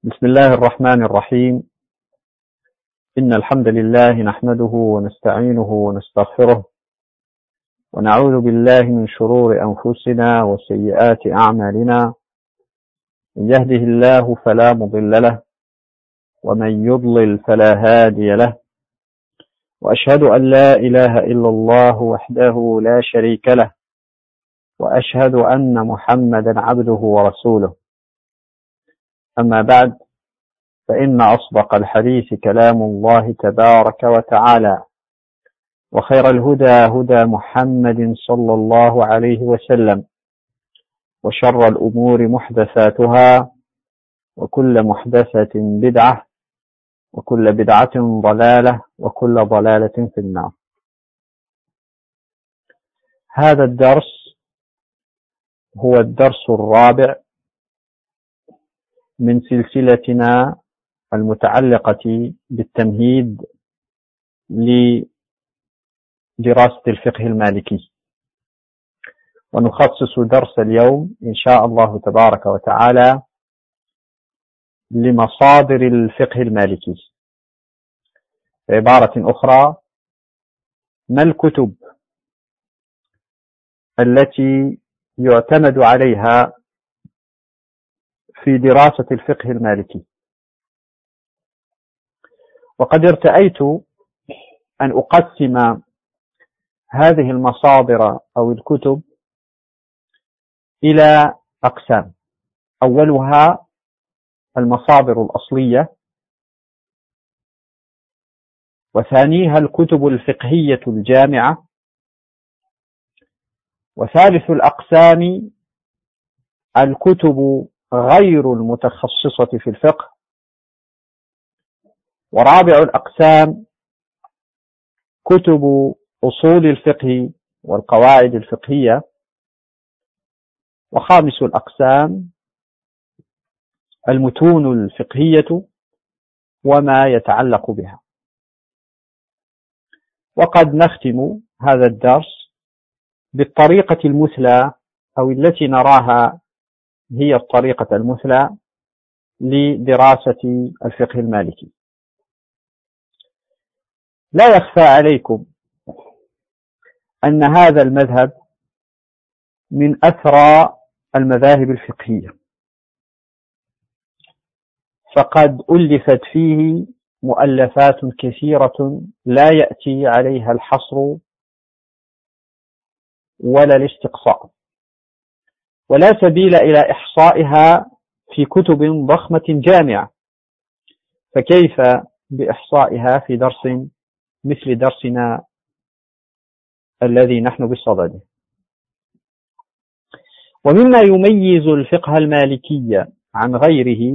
بسم الله الرحمن الرحيم. إن الحمد لله نحمده ونستعينه ونستغفره ونعوذ بالله من شرور أنفسنا وسيئات أعمالنا. من يهده الله فلا مضل له ومن يضلل فلا هادي له، وأشهد أن لا إله إلا الله وحده لا شريك له، وأشهد أن محمدا عبده ورسوله. أما بعد، فإن أصدق الحديث كلام الله تبارك وتعالى، وخير الهدى هدى محمد صلى الله عليه وسلم، وشر الأمور محدثاتها، وكل محدثة بدعة، وكل بدعة ضلالة، وكل ضلالة في النار. هذا الدرس هو الدرس الرابع من سلسلتنا المتعلقة بالتمهيد لدراسة الفقه المالكي، ونخصص درس اليوم إن شاء الله تبارك وتعالى لمصادر الفقه المالكي. بعبارة أخرى، ما الكتب التي يعتمد عليها في دراسة الفقه المالكي؟ وقد ارتأيت أن أقسم هذه المصادر أو الكتب إلى أقسام. أولها المصادر الأصلية، وثانيها الكتب الفقهية الجامعة، وثالث الأقسام الكتب غير المتخصصة في الفقه، ورابع الأقسام كتب أصول الفقه والقواعد الفقهية، وخامس الأقسام المتون الفقهية وما يتعلق بها. وقد نختم هذا الدرس بالطريقة المثلى، أو التي نراها هي الطريقة المثلى لدراسة الفقه المالكي. لا يخفى عليكم أن هذا المذهب من أثرى المذاهب الفقهية، فقد ألفت فيه مؤلفات كثيرة لا يأتي عليها الحصر ولا الاستقصاء، ولا سبيل إلى إحصائها في كتب ضخمة جامعة، فكيف بإحصائها في درس مثل درسنا الذي نحن بصدده؟ ومما يميز الفقه المالكي عن غيره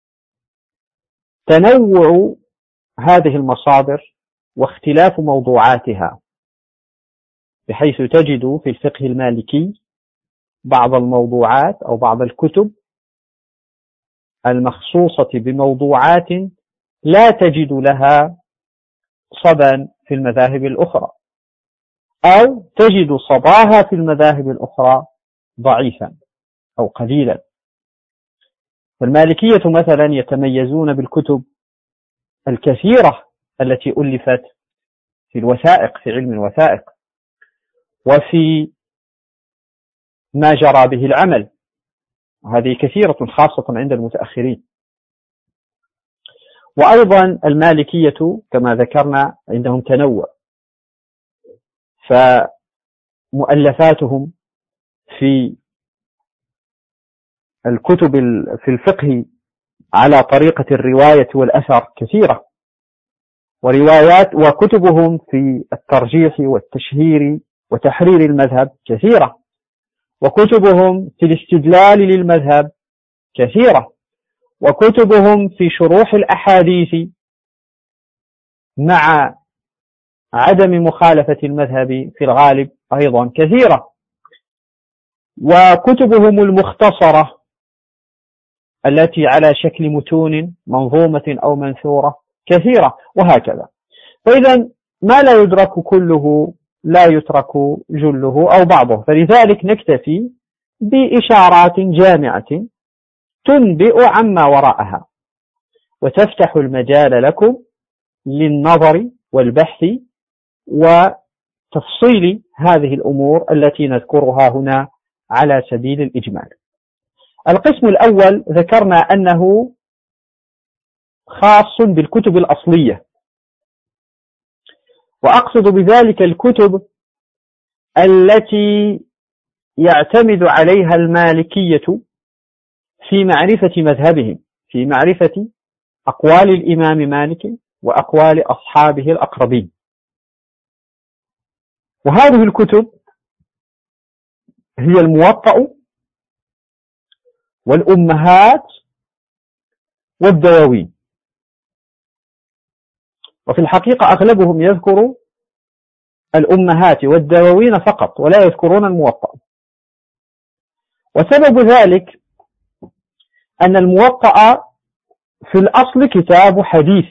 تنوع هذه المصادر واختلاف موضوعاتها، بحيث تجد في الفقه المالكي بعض الموضوعات أو بعض الكتب المخصوصة بموضوعات لا تجد لها صدى في المذاهب الأخرى، أو تجد صداها في المذاهب الأخرى ضعيفا أو قليلا. فالمالكية مثلا يتميزون بالكتب الكثيرة التي ألفت في الوثائق، في علم الوثائق، وفي ما جرى به العمل، وهذه كثيرة خاصة عند المتأخرين. وأيضا المالكية كما ذكرنا عندهم تنوع، فمؤلفاتهم في الكتب في الفقه على طريقة الرواية والأثر كثيرة، وكتبهم في الترجيح والتشهير وتحرير المذهب كثيرة، وكتبهم في الاستدلال للمذهب كثيرة، وكتبهم في شروح الأحاديث مع عدم مخالفة المذهب في الغالب أيضا كثيرة، وكتبهم المختصرة التي على شكل متون منظومة أو منثورة كثيرة، وهكذا. فإذا ما لا يدرك كله لا يترك جله أو بعضه، فلذلك نكتفي بإشارات جامعة تنبئ عما وراءها. وتفتح المجال لكم للنظر والبحث وتفصيل هذه الأمور التي نذكرها هنا على سبيل الإجمال. القسم الأول ذكرنا أنه خاص بالكتب الأصلية، وأقصد بذلك الكتب التي يعتمد عليها المالكية في معرفة مذهبهم، في معرفة أقوال الإمام مالك وأقوال أصحابه الأقربين. وهذه الكتب هي الموطأ والأمهات والدواوين، وفي الحقيقة أغلبهم يذكر الأمهات والدواوين فقط ولا يذكرون الموطأ. وسبب ذلك أن الموطأ في الأصل كتاب حديث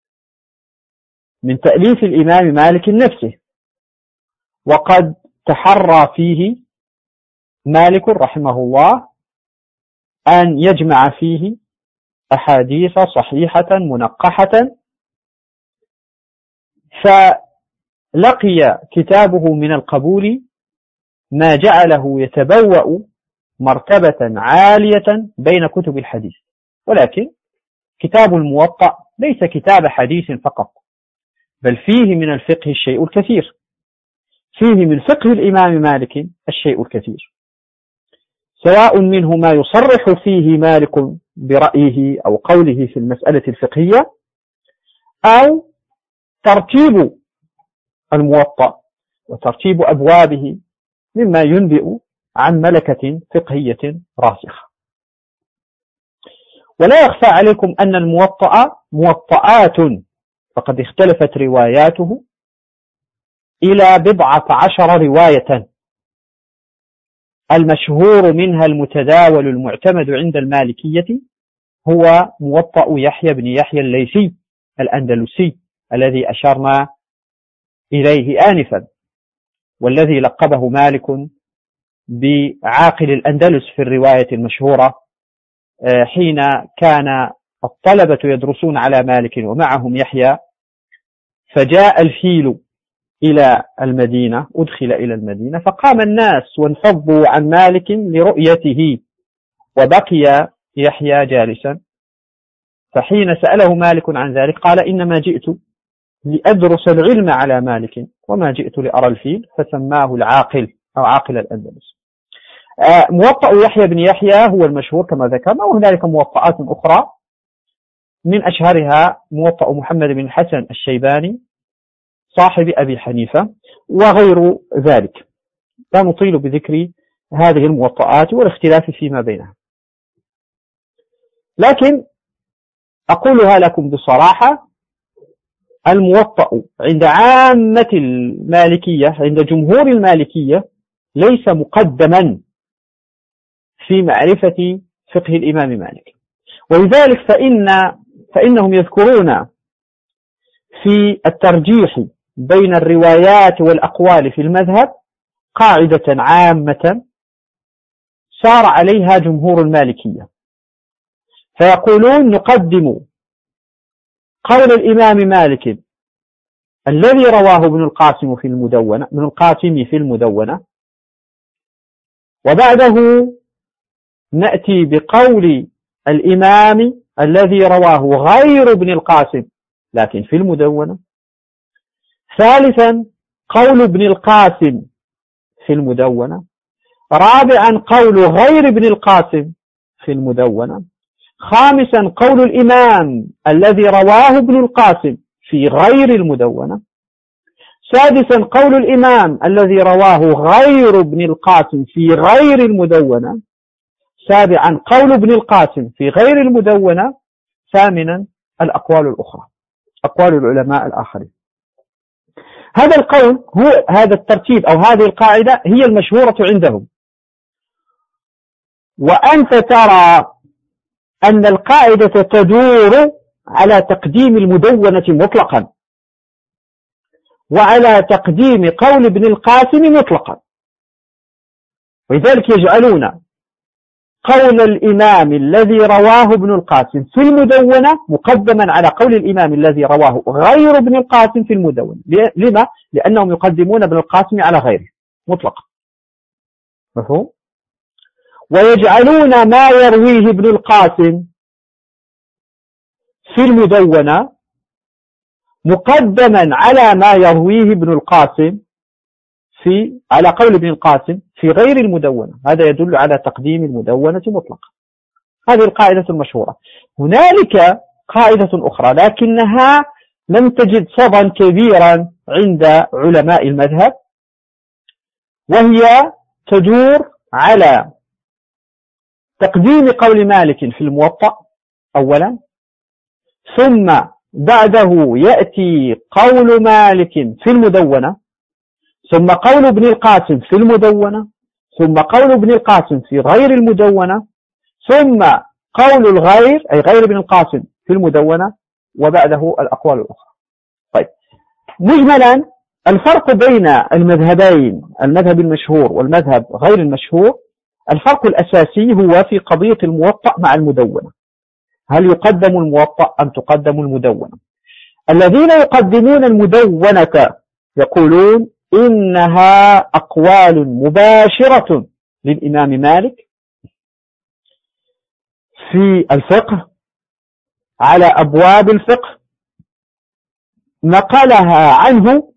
من تأليف الإمام مالك نفسه، وقد تحرى فيه مالك رحمه الله أن يجمع فيه أحاديث صحيحة منقحة، فلقي كتابه من القبول ما جعله يتبوأ مرتبة عالية بين كتب الحديث. ولكن كتاب الموطأ ليس كتاب حديث فقط، بل فيه من الفقه الشيء الكثير، فيه من فقه الإمام مالك الشيء الكثير، سواء منه ما يصرح فيه مالك برأيه أو قوله في المسألة الفقهية، أو ترتيب الموطأ وترتيب أبوابه مما ينبئ عن ملكة فقهية راسخة. ولا يخفى عليكم أن الموطأ موطئات، فقد اختلفت رواياته إلى 14 رواية، المشهور منها المتداول المعتمد عند المالكية هو موطأ يحيى بن يحيى الليثي الأندلسي الذي أشرنا إليه آنفا، والذي لقبه مالك بعاقل الأندلس في الرواية المشهورة حين كان الطلبة يدرسون على مالك ومعهم يحيى، فجاء الفيل إلى المدينة، أدخل إلى المدينة، فقام الناس وانفضوا عن مالك لرؤيته، وبقي يحيى جالسا. فحين سأله مالك عن ذلك قال: إنما جئت لأدرس العلم على مالك وما جئت لأرى الفيل، فسماه العاقل أو عاقل الأندلس. موطأ يحيى بن يحيى هو المشهور كما ذكرنا، وهنالك موطئات أخرى من أشهرها موطأ محمد بن الحسن الشيباني صاحب أبي حنيفة وغير ذلك. لا نطيل بذكر هذه الموطئات والاختلاف فيما بينها، لكن أقولها لكم بصراحة: الموطأ عند عامة المالكية، عند جمهور المالكية، ليس مقدما في معرفة فقه الإمام مالك. ولذلك فإنهم يذكرون في الترجيح بين الروايات والأقوال في المذهب قاعدة عامة سار عليها جمهور المالكية، فيقولون: نقدم قول الإمام مالك الذي رواه ابن القاسم في المدونة، وبعده نأتي بقول الإمام الذي رواه غير ابن القاسم لكن في المدونة، ثالثا قول ابن القاسم في المدونة، رابعا قول غير ابن القاسم في المدونة، خامسا قول الإمام الذي رواه ابن القاسم في غير المدونة، سادسا قول الإمام الذي رواه غير ابن القاسم في غير المدونة، سابعا قول ابن القاسم في غير المدونة، ثامنا الأقوال الأخرى، أقوال العلماء الآخرين. هذا القول هو هذا الترتيب أو هذه القاعدة هي المشهورة عندهم، وأنت ترى أن القاعدة تدور على تقديم المدونة مطلقا وعلى تقديم قول ابن القاسم مطلقا، ولذلك يجعلون قول الإمام الذي رواه ابن القاسم في المدونة مقدما على قول الإمام الذي رواه غير ابن القاسم في المدونة. لما؟ لأنهم يقدمون ابن القاسم على غيره مطلقا. مفهوم؟ ويجعلون ما يرويه ابن القاسم في المدونة مقدما على ما يرويه ابن القاسم على قول ابن القاسم في غير المدونة. هذا يدل على تقديم المدونة مطلقا. هذه القاعدة المشهورة. هنالك قاعدة أخرى لكنها لم تجد صدى كبيرا عند علماء المذهب، وهي تدور على تقديم قول مالك في الموطأ أولا، ثم بعده يأتي قول مالك في المدونة، ثم قول ابن القاسم في المدونة، ثم قول ابن القاسم في غير المدونة، ثم قول الغير أي غير ابن القاسم في المدونة، وبعده الأقوال الأخرى. طيب، مجملا الفرق بين المذهبين، المذهب المشهور والمذهب غير المشهور، الفرق الأساسي هو في قضية الموطأ مع المدونة. هل يقدم الموطأ أم تقدم المدونة؟ الذين يقدمون المدونة يقولون إنها أقوال مباشرة للإمام مالك في الفقه على أبواب الفقه، نقلها عنه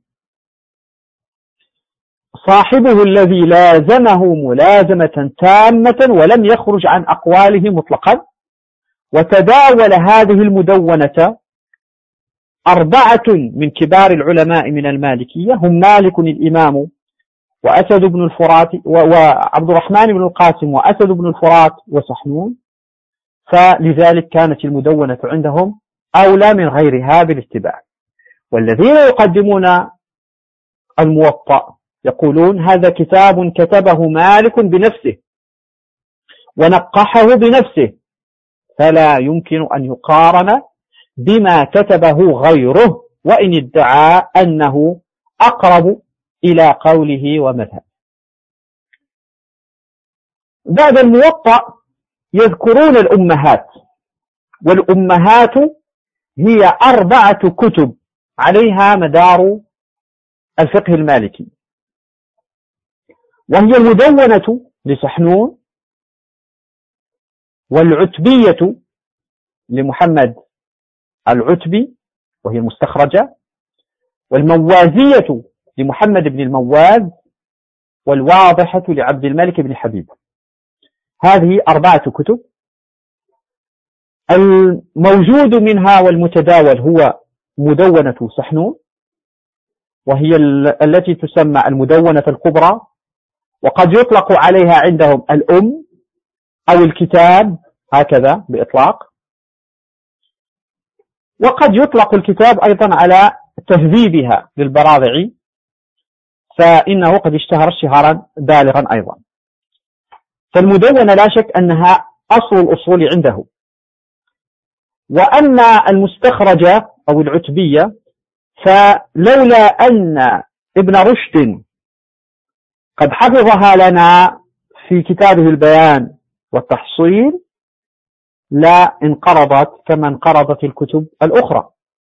صاحبه الذي لازمه ملازمة تامة ولم يخرج عن أقواله مطلقا. وتداول هذه المدونة 4 من كبار العلماء من المالكية، هم مالك الإمام وأسد بن الفرات وعبد الرحمن بن القاسم وأسد بن الفرات وسحنون، فلذلك كانت المدونة عندهم أولى من غيرها بالاتباع. والذين يقدمون الموطأ يقولون هذا كتاب كتبه مالك بنفسه ونقحه بنفسه، فلا يمكن أن يقارن بما كتبه غيره وإن ادعى أنه أقرب إلى قوله ومذهب. بعد الموطأ يذكرون الأمهات، والأمهات هي 4 كتب عليها مدار الفقه المالكي، وهي المدونة لسحنون، والعتبية لمحمد العتبي وهي المستخرجة، والموازية لمحمد بن المواز، والواضحة لعبد الملك بن حبيب. هذه 4 كتب. الموجود منها والمتداول هو مدونة سحنون، وهي التي تسمى المدونة الكبرى، وقد يطلق عليها عندهم الأم أو الكتاب هكذا بإطلاق، وقد يطلق الكتاب أيضا على تهذيبها للبراضعي، فإنه قد اشتهر اشتهارا بالغا أيضا. فالمدونة لا شك أنها أصل الأصول عنده. وأما المستخرجة أو العتبية فلولا أن ابن رشد قد حفظها لنا في كتابه البيان والتحصيل لا انقرضت كما انقرضت الكتب الأخرى.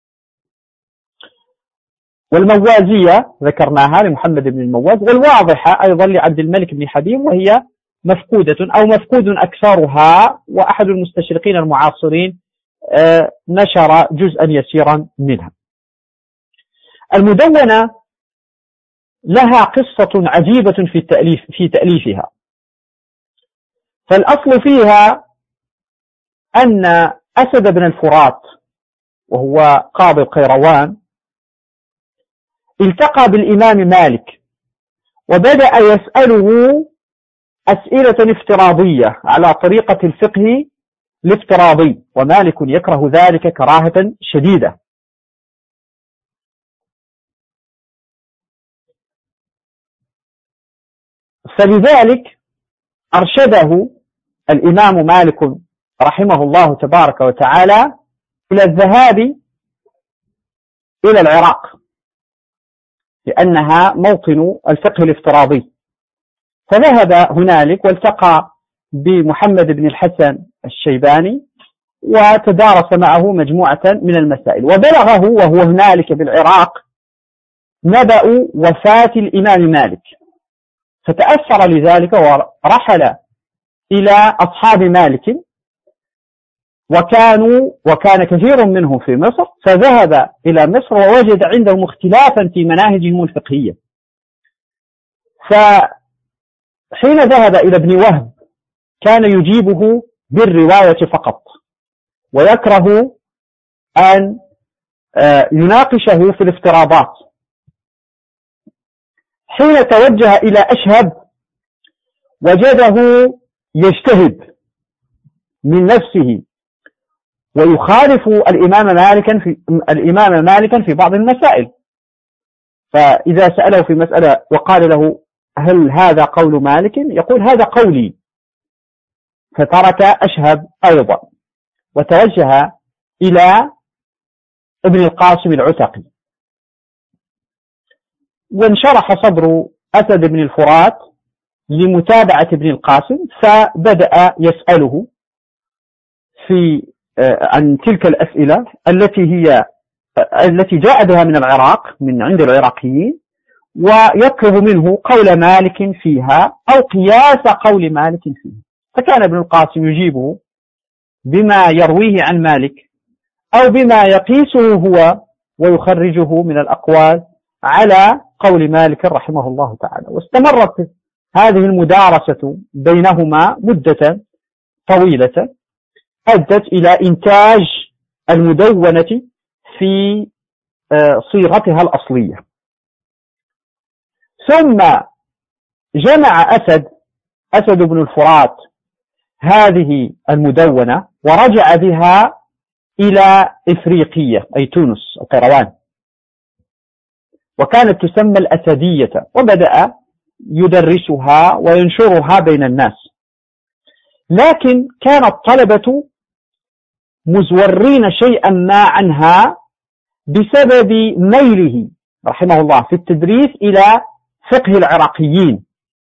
والموازية ذكرناها لمحمد بن المواز، والواضحة أيضا لعبد الملك بن حبيب، وهي مفقودة أو مفقود أكثرها، وأحد المستشرقين المعاصرين نشر جزءا يسيرا منها. المدونة لها قصة عجيبة في تأليفها. فالأصل فيها أن أسد بن الفرات وهو قاضي القيروان التقى بالإمام مالك وبدأ يسأله أسئلة افتراضية على طريقة الفقه الافتراضي، ومالك يكره ذلك كراهة شديدة. فلذلك أرشده الإمام مالك رحمه الله تبارك وتعالى إلى الذهاب إلى العراق، لأنها موطن الفقه الافتراضي. فذهب هنالك والتقى بمحمد بن الحسن الشيباني وتدارس معه مجموعة من المسائل، وبلغه وهو هنالك بالعراق نبأ وفاة الإمام مالك، فتأثر لذلك ورحل إلى أصحاب مالك، وكان كثير منهم في مصر، فذهب إلى مصر ووجد عندهم اختلافا في مناهجهم الفقهية. فحين ذهب إلى ابن وهب كان يجيبه بالرواية فقط، ويكره أن يناقشه في الافتراضات. حين توجه إلى أشهب وجده يجتهد من نفسه ويخالف الإمام مالكا في بعض المسائل، فإذا سأله في مسألة وقال له هل هذا قول مالك؟ يقول هذا قولي، فترك أشهب أيضا وتوجه إلى ابن القاسم العتقي، وانشرح صدر أسد بن الفرات لمتابعة ابن القاسم، فبدأ يسأله عن تلك الأسئلة التي جاء بها من العراق من عند العراقيين، ويطلب منه قول مالك فيها أو قياس قول مالك فيها، فكان ابن القاسم يجيبه بما يرويه عن مالك أو بما يقيسه هو ويخرجه من الأقوال على قول مالك رحمه الله تعالى. واستمرت هذه المدارسة بينهما مدة طويلة أدت إلى إنتاج المدونة في صيغتها الأصلية. ثم جمع أسد بن الفرات هذه المدونة ورجع بها إلى إفريقية أي تونس القيروان، وكانت تسمى الأسدية، وبدأ يدرسها وينشرها بين الناس. لكن كان الطلبة مزورين شيئا ما عنها بسبب ميله رحمه الله في التدريس إلى فقه العراقيين،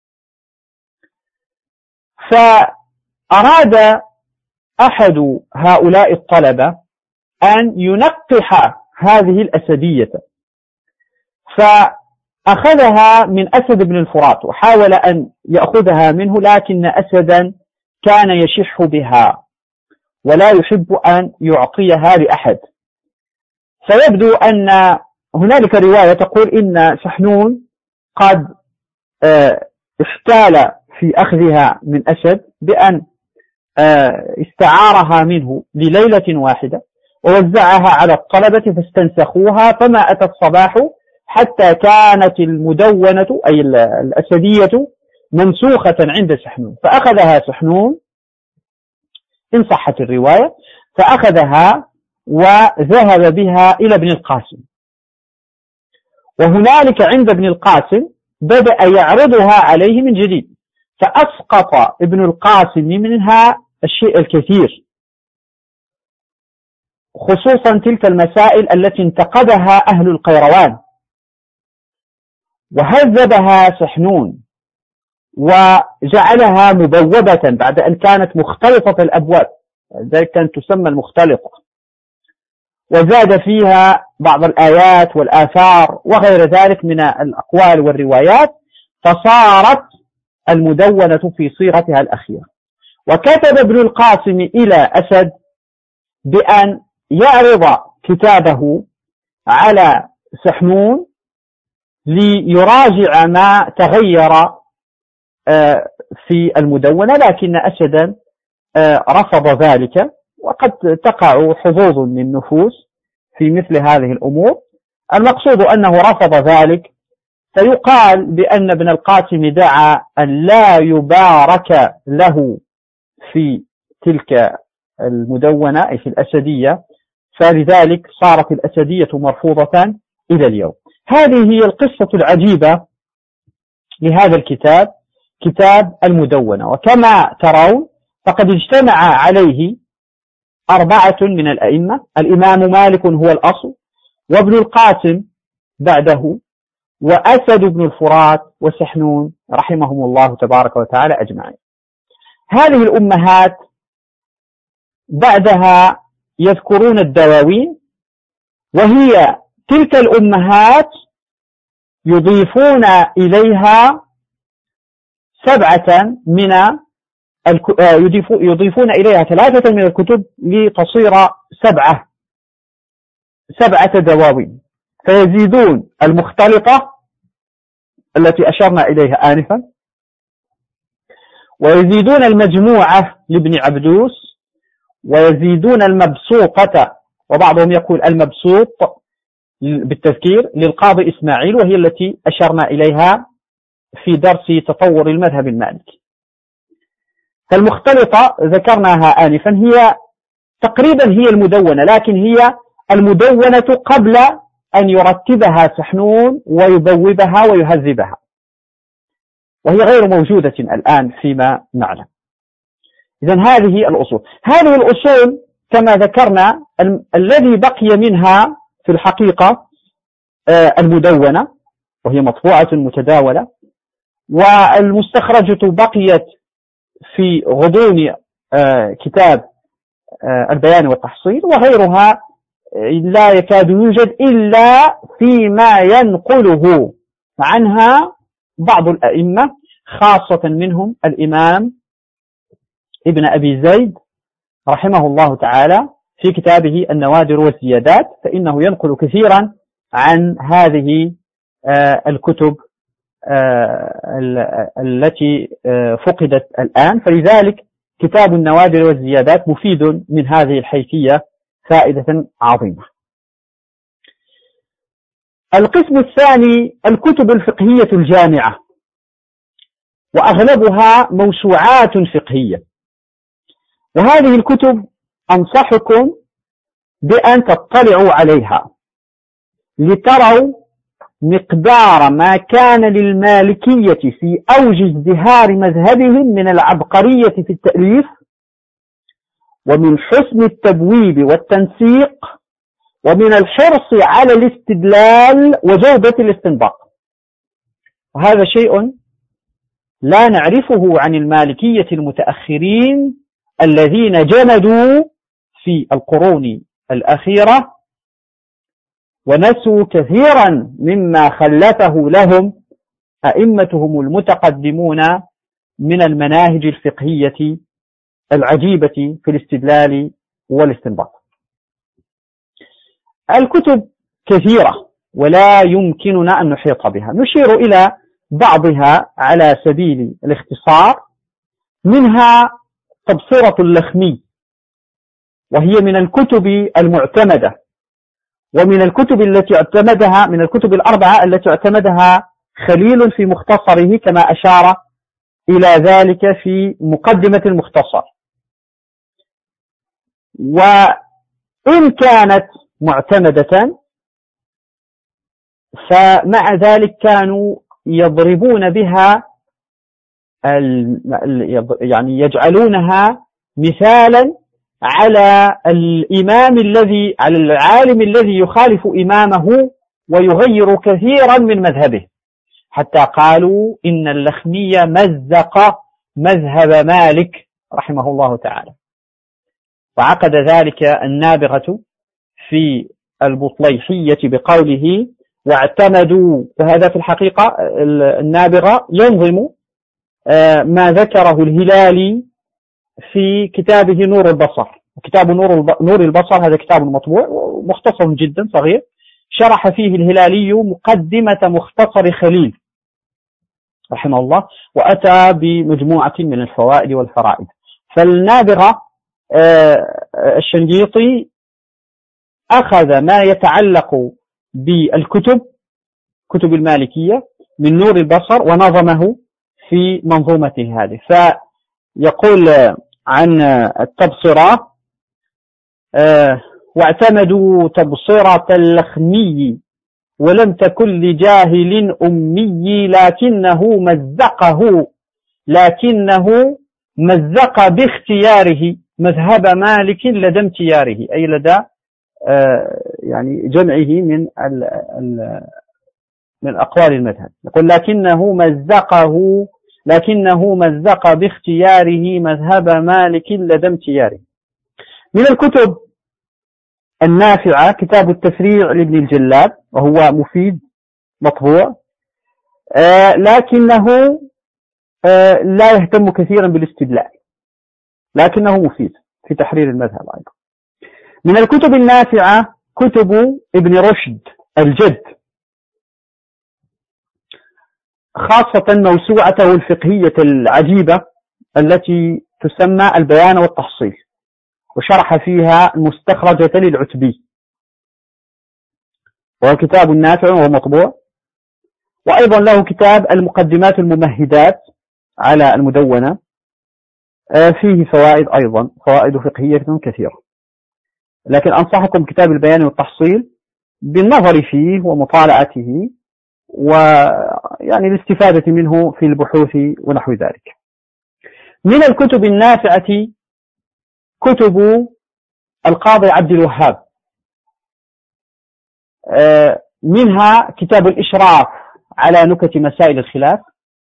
فأراد أحد هؤلاء الطلبة أن ينقح هذه الأسدية، فأخذها من أسد بن الفرات وحاول أن يأخذها منه، لكن أسدا كان يشح بها ولا يحب أن يعطيها لأحد. فيبدو أن هنالك رواية تقول إن سحنون قد احتال في أخذها من أسد بأن استعارها منه لليلة واحدة ووزعها على الطلبة فاستنسخوها، فما أتى الصباح حتى كانت المدونة أي الأسدية منسوخة عند سحنون، فأخذها سحنون إن صحت الرواية، فأخذها وذهب بها إلى ابن القاسم، وهنالك عند ابن القاسم بدأ يعرضها عليه من جديد، فأسقط ابن القاسم منها الشيء الكثير، خصوصا تلك المسائل التي انتقدها أهل القيروان، وهذبها سحنون وجعلها مبوبة بعد أن كانت مختلطة الأبواب، ذلك كانت تسمى المختلطة، وزاد فيها بعض الآيات والآثار وغير ذلك من الأقوال والروايات، فصارت المدونة في صيغتها الأخيرة. وكتب ابن القاسم إلى أسد بأن يعرض كتابه على سحنون ليراجع ما تغير في المدونة، لكن أسدا رفض ذلك، وقد تقع حظوظ للنفوس في مثل هذه الأمور. المقصود أنه رفض ذلك، فيقال بأن ابن القاسم دعا أن لا يبارك له في تلك المدونة أي في الأسدية، فلذلك صارت الأسدية مرفوضة إلى اليوم. هذه هي القصة العجيبة لهذا الكتاب، كتاب المدونة. وكما ترون فقد اجتمع عليه 4 من الأئمة، الإمام مالك هو الأصل، وابن القاسم بعده، وأسد بن الفرات، وسحنون رحمهم الله تبارك وتعالى أجمعين. هذه الأمهات بعدها يذكرون الدواوين، وهي تلك الأمهات يضيفون إليها يضيفون إليها 3 من الكتب لتصير 7 دواوين، فيزيدون المختلطة التي أشرنا إليها آنفا، ويزيدون المجموعة لابن عبدوس، ويزيدون المبسوطة، وبعضهم يقول المبسوط بالتذكير للقاضي إسماعيل، وهي التي أشرنا إليها في درس تطور المذهب المالكي. فالمختلطة ذكرناها آنفا، هي تقريبا هي المدونة، لكن هي المدونة قبل أن يرتبها سحنون ويبوبها ويهذبها، وهي غير موجودة الآن فيما نعلم. إذن هذه الأصول. هذه الأصول كما ذكرنا الذي بقي منها في الحقيقة المدونة، وهي مطبوعة متداولة، والمستخرجة بقيت في غضون كتاب البيان والتحصيل، وغيرها لا يكاد يوجد إلا فيما ينقله عنها بعض الأئمة، خاصة منهم الإمام ابن أبي زيد رحمه الله تعالى في كتابه النوادر والزيادات، فإنه ينقل كثيرا عن هذه الكتب التي فقدت الآن، فلذلك كتاب النوادر والزيادات مفيد من هذه الحيثية فائدة عظيمة. القسم الثاني الكتب الفقهية الجامعة، وأغلبها موسوعات فقهية، وهذه الكتب أنصحكم بأن تطلعوا عليها لتروا مقدار ما كان للمالكية في أوج ازدهار مذهبهم من العبقرية في التأليف، ومن حسن التبويب والتنسيق، ومن الحرص على الاستدلال وجودة الاستنباط. وهذا شيء لا نعرفه عن المالكية المتأخرين الذين جمدوا في القرون الأخيرة ونسوا كثيرا مما خلفه لهم أئمتهم المتقدمون من المناهج الفقهية العجيبة في الاستدلال والاستنباط. الكتب كثيرة ولا يمكننا أن نحيط بها، نشير إلى بعضها على سبيل الاختصار. منها تبصرة اللخمي، وهي من الكتب المعتمدة، ومن الكتب التي اعتمدها من الكتب الأربعة التي اعتمدها خليل في مختصره كما أشار إلى ذلك في مقدمة المختصر. وإن كانت معتمدة فمع ذلك كانوا يضربون بها يعني يجعلونها مثالا على على العالم الذي يخالف إمامه ويغير كثيرا من مذهبه، حتى قالوا إن اللخمي مزق مذهب مالك رحمه الله تعالى. وعقد ذلك النابغة في البطليحية بقوله واعتمدوا، فهذا في الحقيقة النابغة ينظم ما ذكره الهلالي في كتابه نور البصر. كتاب نور البصر هذا كتاب مطبوع مختصر جدا صغير، شرح فيه الهلالي مقدمة مختصر خليل رحمه الله، وأتى بمجموعة من الفوائد والفرائد. فالنابغة الشنقيطي أخذ ما يتعلق بالكتب كتب المالكية من نور البصر ونظمه في منظومته هذه. فيقول عن التبصرة واعتمدوا تبصرة اللخمي ولم تكن لجاهل أمي لكنه مزق باختياره مذهب مالك لدى امتياره، أي لدى يعني جمعه من أقوال المذهب. يقول لكنه مزقه لكنه مزق باختياره مذهب مالك لدى امتياره. من الكتب النافعة كتاب التفريع لابن الجلاد، وهو مفيد مطبوع، لكنه لا يهتم كثيرا بالاستدلال، لكنه مفيد في تحرير المذهب أيضا. من الكتب النافعة كتب ابن رشد الجد، خاصة موسوعته الفقهية العجيبة التي تسمى البيان والتحصيل، وشرح فيها المستخرجة للعتبي، وهو كتاب نافع وهو مطبوع. وأيضا له كتاب المقدمات الممهدات على المدونة، فيه فوائد أيضا، فوائد فقهية كثيرة. لكن أنصحكم كتاب البيان والتحصيل بالنظر فيه ومطالعته، ويعني الاستفادة منه في البحوث ونحو ذلك. من الكتب النافعة كتب القاضي عبد الوهاب، منها كتاب الإشراف على نكت مسائل الخلاف،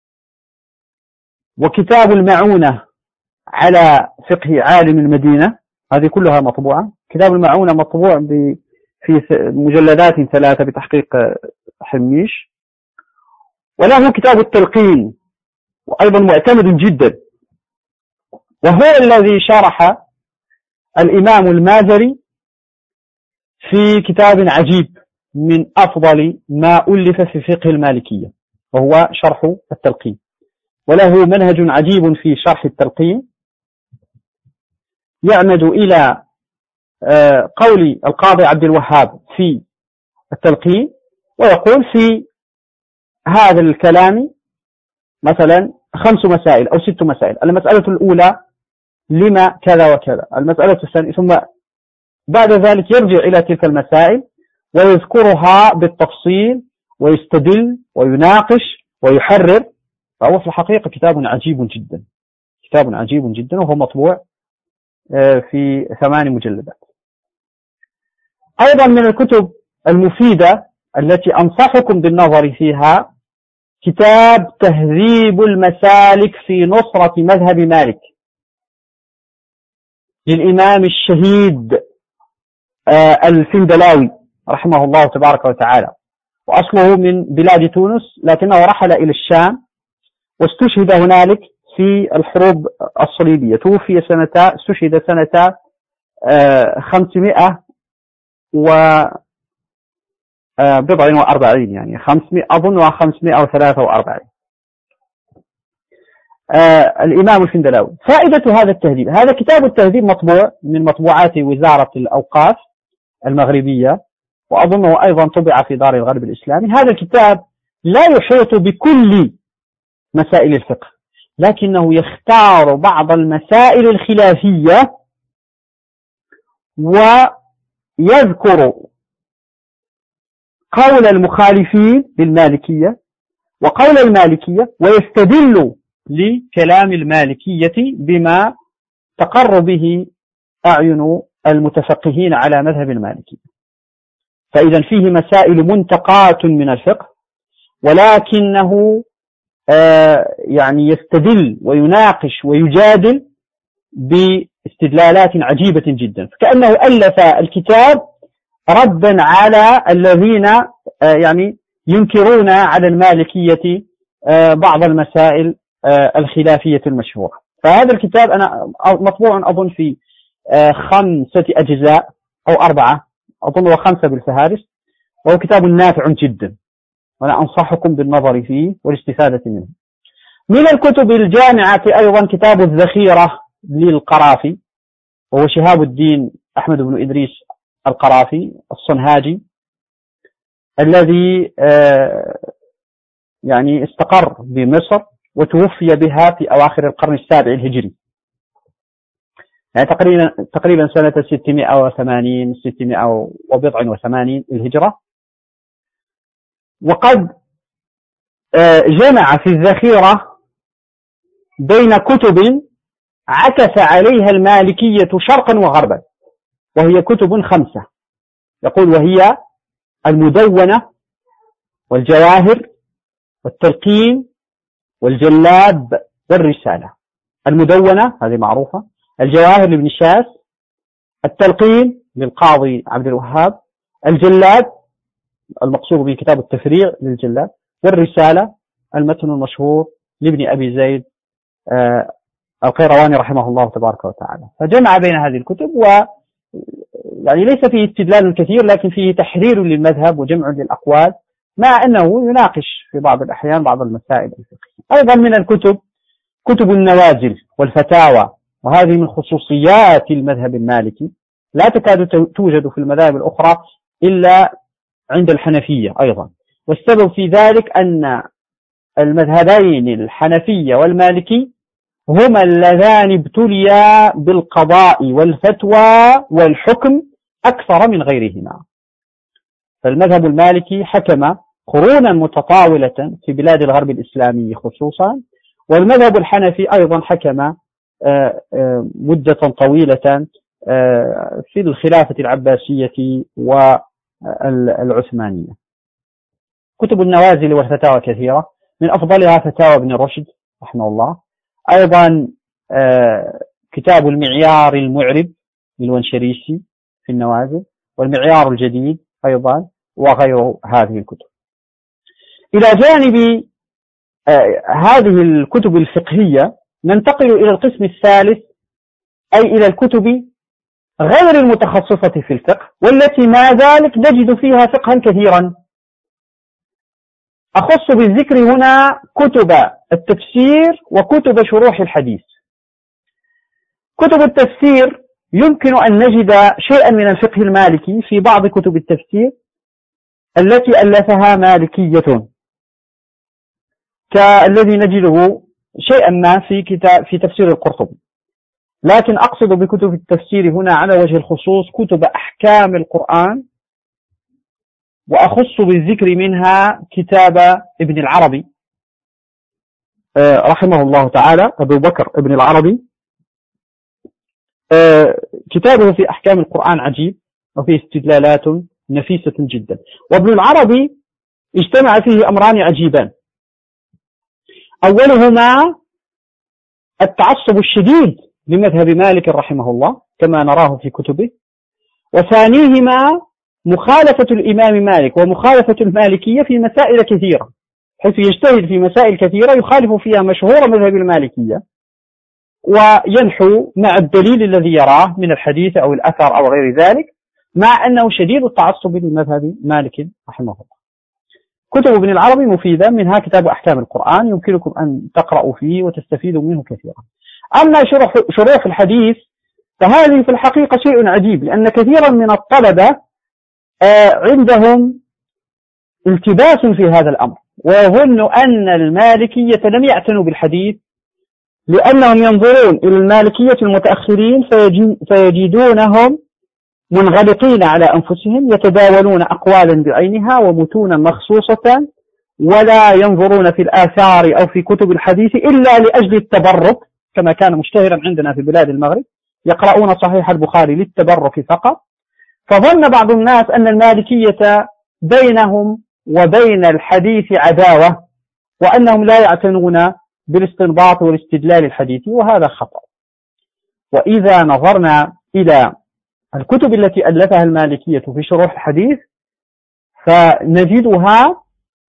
وكتاب المعونة على فقه عالم المدينة، هذه كلها مطبوعة. كتاب المعونة مطبوع في مجلدات 3 بتحقيق حميش. وله كتاب التلقين، وأيضا معتمد جدا، وهو الذي شرح الإمام المازري في كتاب عجيب من أفضل ما ألف في فقه المالكية، وهو شرح التلقين. وله منهج عجيب في شرح التلقين يعمد إلى قول القاضي عبد الوهاب في التلقين، ويقول في هذا الكلام مثلا 5 مسائل أو 6 مسائل. المسألة الأولى لما كذا وكذا، المسألة الثانية، ثم بعد ذلك يرجع إلى تلك المسائل ويذكرها بالتفصيل ويستدل ويناقش ويحرر. فهو في الحقيقة كتاب عجيب جدا، كتاب عجيب جدا، وهو مطبوع في 8 مجلدات. أيضا من الكتب المفيدة التي أنصحكم بالنظر فيها كتاب تهذيب المسالك في نصرة مذهب مالك للإمام الشهيد الفندلاوي رحمه الله تبارك وتعالى، وأصله من بلاد تونس، لكنه رحل إلى الشام واستشهد هنالك في الحروب الصليبية. توفي استشهد سنة 540، يعني 500 أظن 543. الإمام الفندلاوي. فائدة هذا التهذيب، هذا كتاب التهذيب مطبوع من مطبوعات وزارة الأوقاف المغربية، وأظنه أيضا طبع في دار الغرب الإسلامي. هذا الكتاب لا يحيط بكل مسائل الفقه، لكنه يختار بعض المسائل الخلافية ويذكر قول المخالفين للمالكية وقول المالكية، ويستدل لكلام المالكية بما تقر به أعين المتفقهين على مذهب المالكية. فإذا فيه مسائل منتقاة من الفقه، ولكنه يعني يستدل ويناقش ويجادل باستدلالات عجيبة جدا، فكأنه ألف الكتاب ردا على الذين يعني ينكرون على المالكية بعض المسائل الخلافية المشهورة. فهذا الكتاب أنا مطبوع أظن في 5 أجزاء أو 4، أظن 5 بالفهارس، وهو كتاب نافع جدا، وأنا أنصحكم بالنظر فيه والاستفادة منه. من الكتب الجامعة أيضا كتاب الذخيرة للقرافي، وهو شهاب الدين أحمد بن إدريس القرافي الصنهاجي، الذي يعني استقر بمصر وتوفي بها في أواخر القرن 7 الهجري، يعني تقريبا سنة 680 الهجرة. وقد جمع في الذخيرة بين كتب عكس عليها المالكية شرقا وغربا، وهي كتب 5، يقول وهي المدونة والجواهر والتلقين والجلاب والرسالة. المدونة هذه معروفة، الجواهر لابن شاس، التلقين للقاضي عبد الوهاب، الجلاب المقصود به كتاب التفريع للجلاب، والرسالة المتن المشهور لابن أبي زيد القيرواني رحمه الله تبارك وتعالى. فجمع بين هذه الكتب، و يعني ليس فيه استدلال كثير لكن فيه تحرير للمذهب وجمع للأقوال، مع أنه يناقش في بعض الأحيان بعض المسائل الفقهية. أيضا من الكتب كتب النوازل والفتاوى، وهذه من خصوصيات المذهب المالكي، لا تكاد توجد في المذاهب الأخرى إلا عند الحنفية أيضا. والسبب في ذلك أن المذهبين الحنفية والمالكي هما اللذان ابتليا بالقضاء والفتوى والحكم أكثر من غيرهما. فالمذهب المالكي حكم قرونا متطاولة في بلاد الغرب الإسلامي خصوصا، والمذهب الحنفي أيضا حكم مدة طويلة في الخلافة العباسية والعثمانية. كتب النوازل والفتاوى كثيرة، من أفضلها فتاوى ابن رشد رحمه الله. أيضا كتاب المعيار المعرب للونشريسي في النوازل، والمعيار الجديد أيضا، وغير هذه الكتب. إلى جانب هذه الكتب الفقهية ننتقل إلى القسم الثالث، أي إلى الكتب غير المتخصصة في الفقه، والتي ما ذلك نجد فيها فقها كثيرا. أخص بالذكر هنا كتب التفسير وكتب شروح الحديث. كتب التفسير يمكن أن نجد شيئا من الفقه المالكي في بعض كتب التفسير التي ألفها مالكية، كالذي نجده شيئا ما في تفسير القرطبي. لكن أقصد بكتب التفسير هنا على وجه الخصوص كتب أحكام القرآن، وأخص بالذكر منها كتاب ابن العربي رحمه الله تعالى، أبو بكر ابن العربي. كتابه في أحكام القرآن عجيب، وفيه استدلالات نفيسة جدا. وابن العربي اجتمع فيه أمران عجيبان، أولهما التعصب الشديد لمذهب مالك رحمه الله كما نراه في كتبه، وثانيهما مخالفة الإمام مالك ومخالفة المالكية في مسائل كثيرة، حيث يجتهد في مسائل كثيرة يخالف فيها مشهور مذهب المالكية، وينحو مع الدليل الذي يراه من الحديث أو الأثر أو غير ذلك، مع أنه شديد التعصب لمذهب مالك رحمه الله. كتب ابن العربي مفيدة، منها كتاب أحكام القرآن يمكنكم أن تقرأوا فيه وتستفيدوا منه كثيرا. أما شروح الحديث فهذه في الحقيقة شيء عجيب، لأن كثيرا من الطلبة عندهم التباس في هذا الأمر، ويظن أن المالكية لم يعتنوا بالحديث، لأنهم ينظرون إلى المالكية المتأخرين فيجدونهم منغلقين على أنفسهم، يتداولون أقوالا بعينها ومتونا مخصوصة، ولا ينظرون في الآثار أو في كتب الحديث إلا لأجل التبرك، كما كان مشتهرا عندنا في بلاد المغرب، يقرؤون صحيح البخاري للتبرك فقط. فظن بعض الناس أن المالكية بينهم وبين الحديث عداوة، وأنهم لا يعتنون بالاستنباط والاستدلال الحديثي، وهذا خطأ. وإذا نظرنا إلى الكتب التي ألفها المالكية في شروح الحديث فنجدها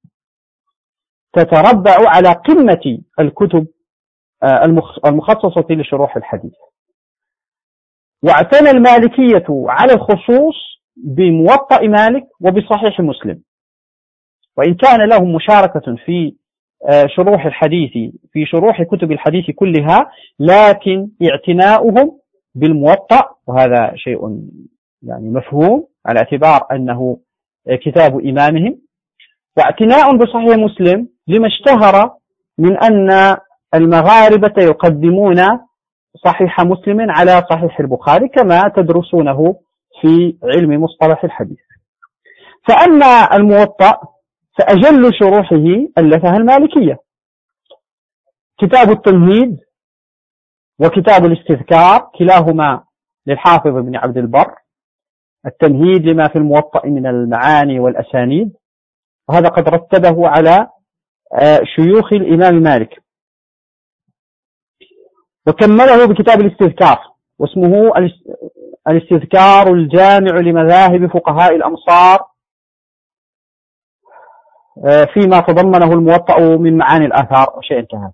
تتربع على قمة الكتب المخصصة لشروح الحديث. واعتنى المالكية على الخصوص بموطأ مالك وبصحيح مسلم، وإن كان لهم مشاركة في شروح الحديث في شروح كتب الحديث كلها، لكن اعتناؤهم بالموطأ، وهذا شيء يعني مفهوم على اعتبار أنه كتاب إمامهم، واعتناء بصحيح مسلم لما اشتهر من أن المغاربة يقدمون صحيح مسلم على صحيح البخاري كما تدرسونه في علم مصطلح الحديث. فأما الموطأ فأجل شروحه ألفها المالكية، كتاب التمهيد وكتاب الاستذكار كلاهما للحافظ ابن عبد البر، التمهيد لما في الموطأ من المعاني والأسانيد، وهذا قد رتبه على شيوخ الإمام مالك، وكمله بكتاب الاستذكار، واسمه الاستذكار الجامع لمذاهب فقهاء الأمصار فيما تضمنه الموطأ من معاني الآثار وشيء كهذا.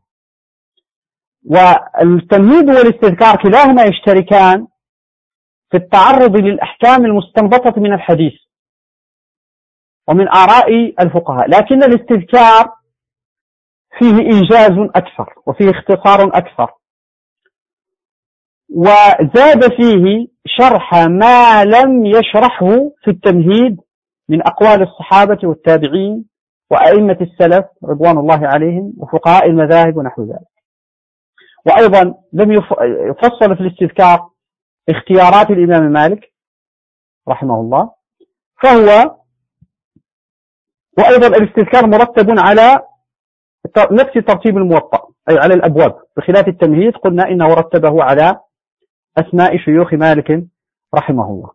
والتمهيد والاستذكار كلاهما يشتركان في التعرض للأحكام المستنبطة من الحديث ومن آراء الفقهاء، لكن الاستذكار فيه إيجاز أكثر وفيه اختصار أكثر، وزاد فيه شرح ما لم يشرحه في التمهيد من أقوال الصحابة والتابعين وأئمة السلف رضوان الله عليهم وفقهاء المذاهب ونحو ذلك. وأيضا لم يفصل في الاستذكار اختيارات الإمام مالك رحمه الله، وأيضا الاستذكار مرتب على نفس ترتيب الموطأ، أي على الأبواب، بخلاف التمهيد قلنا إنه رتبه على أسماء شيوخ مالك رحمه الله.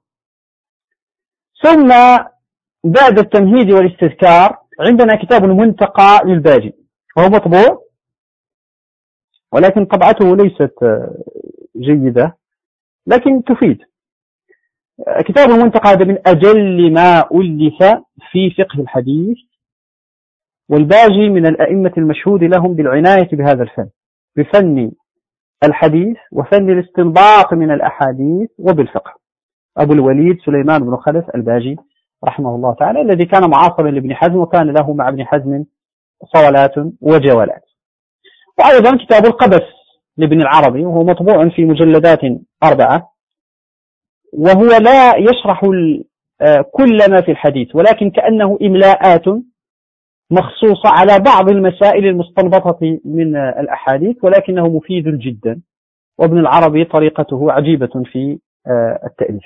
ثم بعد التمهيد والاستذكار عندنا كتاب المنتقى للباجي، وهو مطبوع ولكن طبعته ليست جيدة لكن تفيد. كتاب المنتقى هذا من أجل ما ألف في فقه الحديث، والباجي من الأئمة المشهود لهم بالعناية بهذا الفن، بفن الحديث وفن الاستنباط من الأحاديث وبالفقه، أبو الوليد سليمان بن خلف الباجي رحمه الله تعالى، الذي كان معاصرا لابن حزم وكان له مع ابن حزم صولات وجولات. وأيضا كتاب القبس لابن العربي، وهو مطبوع في مجلدات 4، وهو لا يشرح كل ما في الحديث، ولكن كأنه إملاءات مخصوصة على بعض المسائل المستنبطة من الأحاديث، ولكنه مفيد جدا. وابن العربي طريقته عجيبة في التأليف.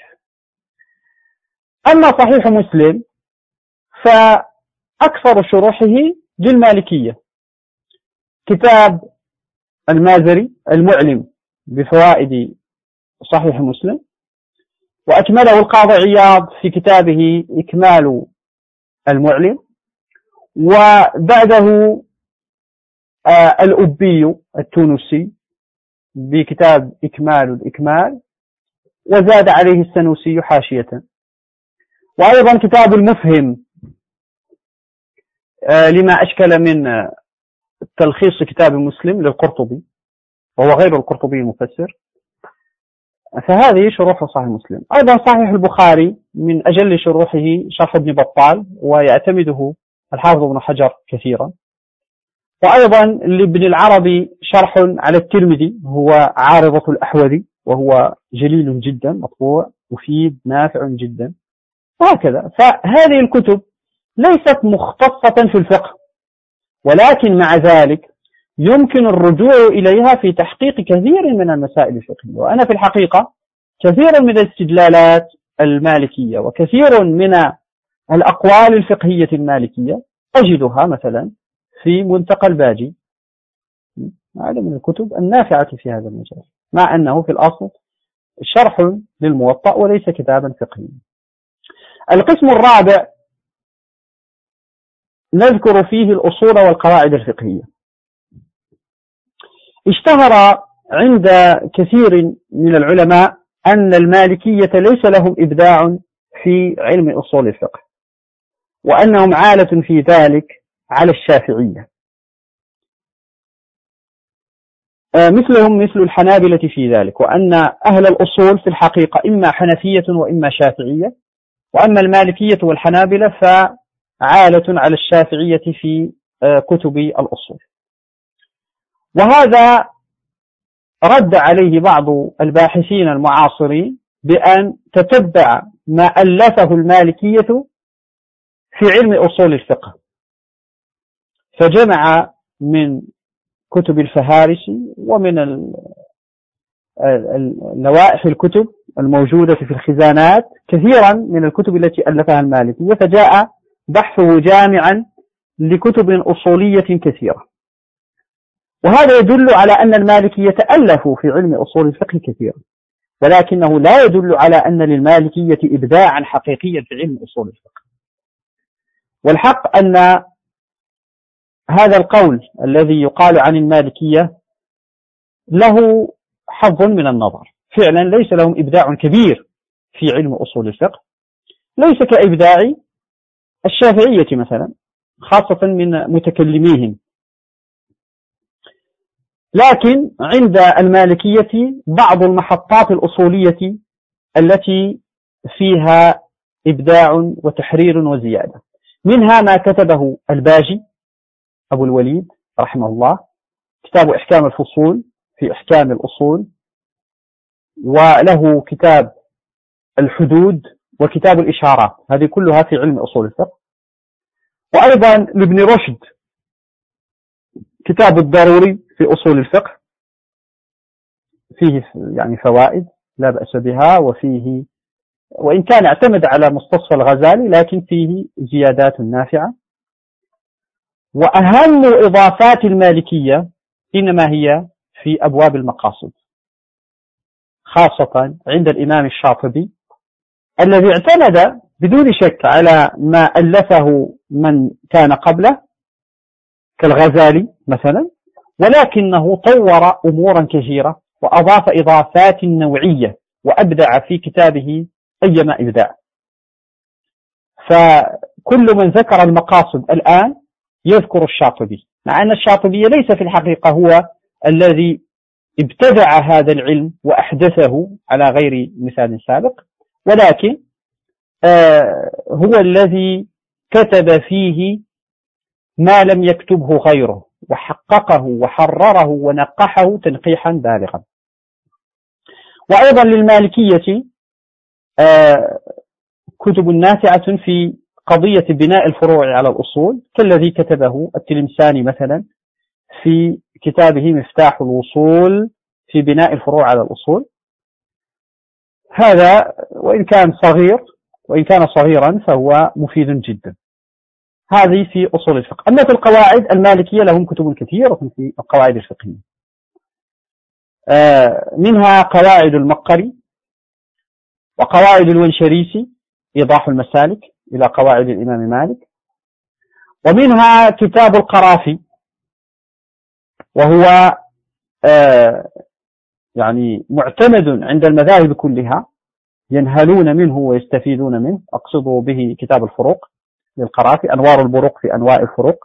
أما صحيح مسلم فأكثر شروحه للمالكية، كتاب المازري المعلم بفوائد صحيح مسلم، وأكمله القاضي عياض في كتابه إكمال المعلم، وبعده الأبي التونسي بكتاب إكمال الإكمال، وزاد عليه السنوسي حاشية. وأيضا كتاب المفهم لما أشكل من تلخيص كتاب مسلم للقرطبي، وهو غير القرطبي المفسر. فهذه شروح صحيح مسلم. أيضا صحيح البخاري من أجل شروحه شرح ابن بطال، ويعتمده الحافظ ابن حجر كثيرا. وأيضا لابن العربي شرح على الترمذي هو عارضة الأحوذي، وهو جليل جدا مطبوع مفيد نافع جدا، وهكذا. فهذه الكتب ليست مختصة في الفقه، ولكن مع ذلك يمكن الرجوع إليها في تحقيق كثير من المسائل الفقهية. وأنا في الحقيقة كثيرا من الاستدلالات المالكية وكثير من الأقوال الفقهية المالكية أجدها مثلا في منتقى الباجي. هذا من الكتب النافعة في هذا المجال، مع أنه في الأصل شرح للموطأ وليس كتابا فقهيا. القسم الرابع نذكر فيه الأصول والقواعد الفقهية. اشتهر عند كثير من العلماء أن المالكية ليس لهم إبداع في علم أصول الفقه، وأنهم عالة في ذلك على الشافعية، مثلهم مثل الحنابلة في ذلك، وأن أهل الأصول في الحقيقة إما حنفية وإما شافعية، وأما المالكية والحنابلة فعالة على الشافعية في كتب الأصول. وهذا رد عليه بعض الباحثين المعاصرين بأن تتبع ما ألفه المالكية في علم أصول الفقه، فجمع من كتب الفهارسي ومن اللوائح الكتب الموجودة في الخزانات كثيرا من الكتب التي ألفها المالكية، فجاء بحثه جامعا لكتب أصولية كثيرة. وهذا يدل على أن المالكية ألفوا في علم أصول الفقه كثيرا، ولكنه لا يدل على أن للمالكية إبداعا حقيقيا في علم أصول الفقه. والحق أن هذا القول الذي يقال عن المالكية له حظ من النظر، فعلا ليس لهم إبداع كبير في علم أصول الفقه، ليس كإبداع الشافعية مثلا، خاصة من متكلميهم، لكن عند المالكية بعض المحطات الأصولية التي فيها إبداع وتحرير وزيادة، منها ما كتبه الباجي أبو الوليد رحمه الله، كتاب إحكام الفصول في إحكام الأصول، وله كتاب الحدود وكتاب الإشارات، هذه كلها في علم أصول الفقه. وأيضا لابن رشد كتاب الضروري في أصول الفقه، فيه يعني فوائد لا بأس بها، وفيه وإن كان اعتمد على مستصفى الغزالي لكن فيه زيادات نافعة. وأهم إضافات المالكية إنما هي في أبواب المقاصد، خاصة عند الإمام الشاطبي الذي اعتمد بدون شك على ما ألفه من كان قبله كالغزالي مثلا، ولكنه طور أمورا كثيرة وأضاف إضافات نوعية وأبدع في كتابه أيما إبداع. فكل من ذكر المقاصد الآن يذكر الشاطبي، مع أن الشاطبي ليس في الحقيقة هو الذي ابتدع هذا العلم وأحدثه على غير مثال سابق، ولكن هو الذي كتب فيه ما لم يكتبه غيره، وحققه وحرره ونقحه تنقيحا بالغا. وأيضا للمالكية كتب نافعة في قضية بناء الفروع على الأصول، كالذي كتبه التلمساني مثلا في كتابه مفتاح الوصول في بناء الفروع على الأصول. هذا وإن كان صغيرا فهو مفيد جدا. هذه في أصول الفقه. أما في القواعد المالكية لهم كتب كثيرة في القواعد الفقهية، منها قواعد المقري وقواعد الونشريسي إيضاح المسالك إلى قواعد الإمام مالك، ومنها كتاب القرافي وهو يعني معتمد عند المذاهب كلها، ينهلون منه ويستفيدون منه، أقصد به كتاب الفروق للقرافي، أنوار البروق في أنواع الفروق،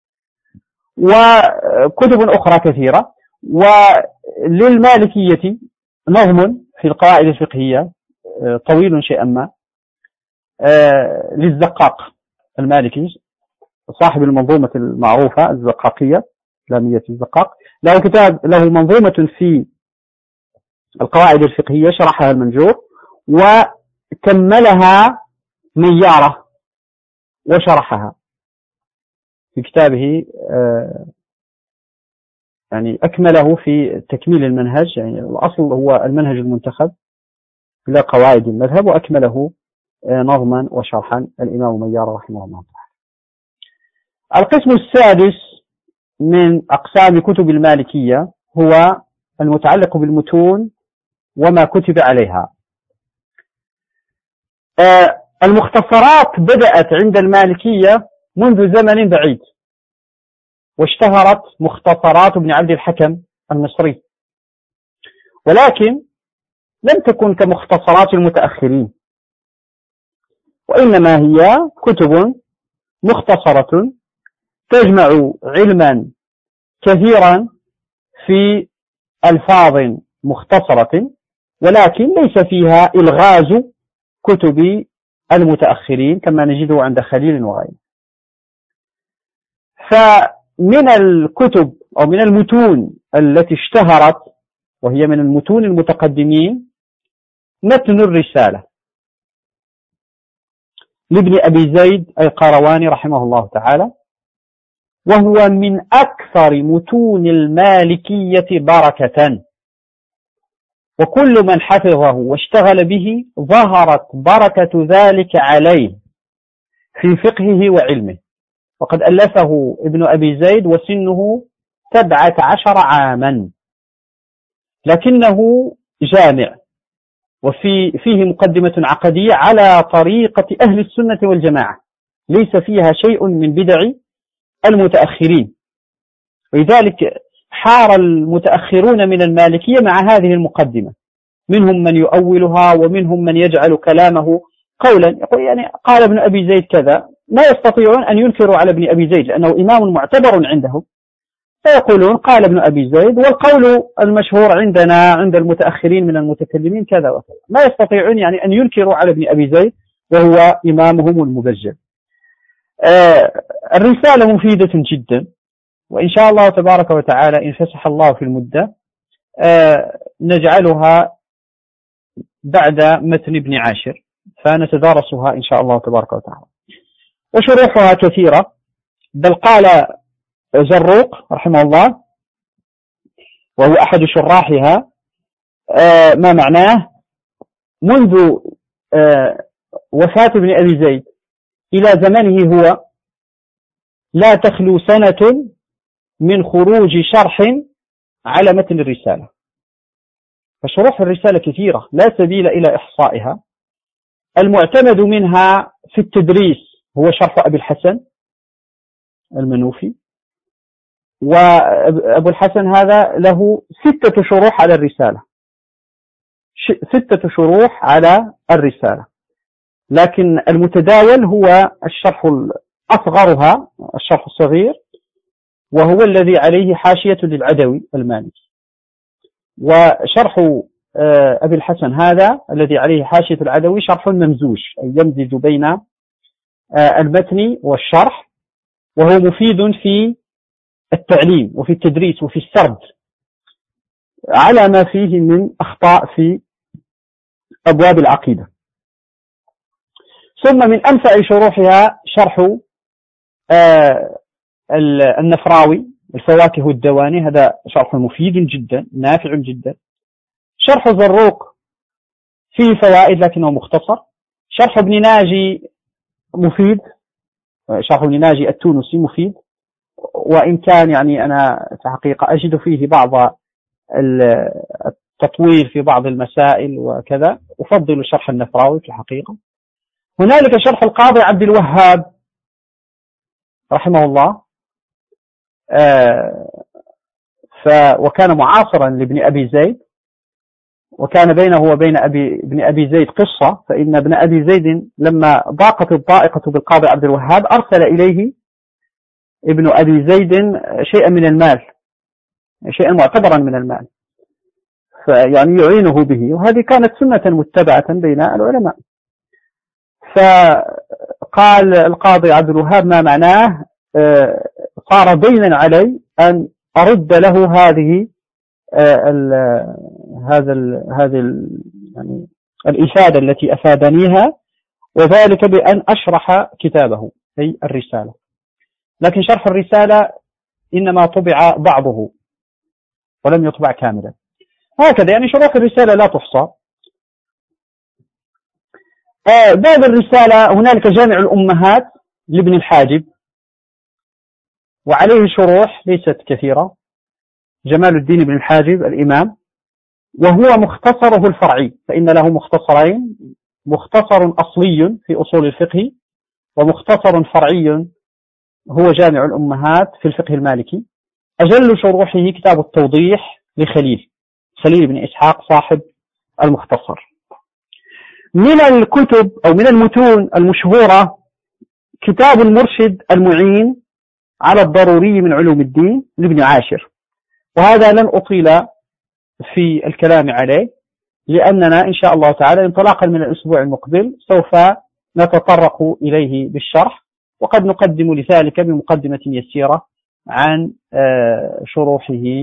وكتب أخرى كثيرة. وللمالكية نظم في القواعد الفقهية طويل شيئا ما للزقاق المالكي صاحب المنظومة المعروفة الزقاقية، لامية الزقاق، له كتاب له منظومة في القواعد الفقهية شرحها المنجور، وكملها ميارة وشرحها في كتابه، يعني أكمله في تكميل المنهج، يعني الأصل هو المنهج المنتخب إلى قواعد المذهب، وأكمله نظما وشرحا الإمام ميار رحمه الله تعالى. القسم السادس من أقسام كتب المالكية هو المتعلق بالمتون وما كتب عليها. المختصرات بدأت عند المالكية منذ زمن بعيد، واشتهرت مختصرات ابن عبد الحكم المصري، ولكن لم تكن كمختصرات المتأخرين، وإنما هي كتب مختصرة تجمع علما كثيرا في ألفاظ مختصرة، ولكن ليس فيها إلغاز كتب المتأخرين كما نجده عند خليل وغيره. فمن الكتب أو من المتون التي اشتهرت وهي من المتون المتقدمين متن الرسالة لابن أبي زيد القيرواني رحمه الله تعالى، وهو من أكثر متون المالكية بركة، وكل من حفظه واشتغل به ظهرت بركة ذلك عليه في فقهه وعلمه. وقد ألفه ابن أبي زيد وسنه 17 عاما، لكنه جامع، وفيه مقدمة عقدية على طريقة أهل السنة والجماعة، ليس فيها شيء من بدع المتأخرين. ولذلك حار المتأخرون من المالكية مع هذه المقدمة، منهم من يؤولها ومنهم من يجعل كلامه قولا، يقول يعني قال ابن أبي زيد كذا، ما يستطيعون أن ينكروا على ابن أبي زيد لأنه إمام معتبر عندهم، فيقولون قال ابن أبي زيد، والقول المشهور عندنا عند المتأخرين من المتكلمين كذا وكذا، ما يستطيعون يعني أن ينكروا على ابن أبي زيد وهو إمامهم المبجل. الرسالة مفيدة جدا، وإن شاء الله تبارك وتعالى إن فسح الله في المدة نجعلها بعد متن ابن عاشر، فنتدارسها إن شاء الله تبارك وتعالى. وشروحها كثيرة، بل قال زروق رحمه الله وهو أحد شراحها ما معناه: منذ وفاة ابن أبي زيد إلى زمنه هو لا تخلو سنة من خروج شرح على متن الرسالة. فشروح الرسالة كثيرة لا سبيل إلى إحصائها. المعتمد منها في التدريس هو شرح أبي الحسن المنوفي، وأبو الحسن هذا له 6 شروح على الرسالة، 6 شروح على الرسالة، لكن المتداول هو الشرح أصغرها، الشرح الصغير، وهو الذي عليه حاشية للعدوي المالكي. وشرح أبي الحسن هذا الذي عليه حاشية العدوي شرح ممزوج، أي يمزج بين المتن والشرح، وهو مفيد في التعليم وفي التدريس وفي السرد على ما فيه من أخطاء في أبواب العقيدة. ثم من أنفع شروحها شرح النفراوي الفواكه والدواني، هذا شرح مفيد جدا نافع جدا. شرح زروق فيه فوائد لكنه مختصر. شرح ابن ناجي مفيد، شرح ابن ناجي التونسي مفيد، وإن كان يعني أنا في حقيقة أجد فيه بعض التطوير في بعض المسائل وكذا، أفضل شرح النفراوي في الحقيقة. هنالك شرح القاضي عبد الوهاب رحمه الله، وكان معاصرا لابن أبي زيد، وكان بينه وبين ابن أبي زيد قصة، فإن ابن أبي زيد لما ضاقت الضائقة بالقاضي عبد الوهاب أرسل إليه ابن أبي زيد شيئا من المال، شيئا معتبرا من المال، فيعني يعينه به، وهذه كانت سنة متبعة بين العلماء. فقال القاضي عبد الوهاب ما معناه صار دينا علي أن أرد له هذه يعني الإفادة التي أفادنيها، وذلك بأن أشرح كتابه أي الرسالة. لكن شرح الرسالة إنما طبع بعضه ولم يطبع كاملا، هكذا يعني شروح الرسالة لا تحصى. باب الرسالة هنالك جامع الأمهات لابن الحاجب، وعليه شروح ليست كثيرة، جمال الدين بن الحاجب الإمام، وهو مختصره الفرعي، فإن له مختصرين: مختصر أصلي في أصول الفقه، ومختصر فرعي هو جامع الأمهات في الفقه المالكي. أجل شروحه كتاب التوضيح خليل بن إسحاق صاحب المختصر. من الكتب أو من المتون المشهورة كتاب المرشد المعين على الضروري من علوم الدين لابن عاشر، وهذا لن أطيل في الكلام عليه، لأننا إن شاء الله تعالى انطلاقا من الأسبوع المقبل سوف نتطرق إليه بالشرح، وقد نقدم لذلك بمقدمة يسيرة عن شروحه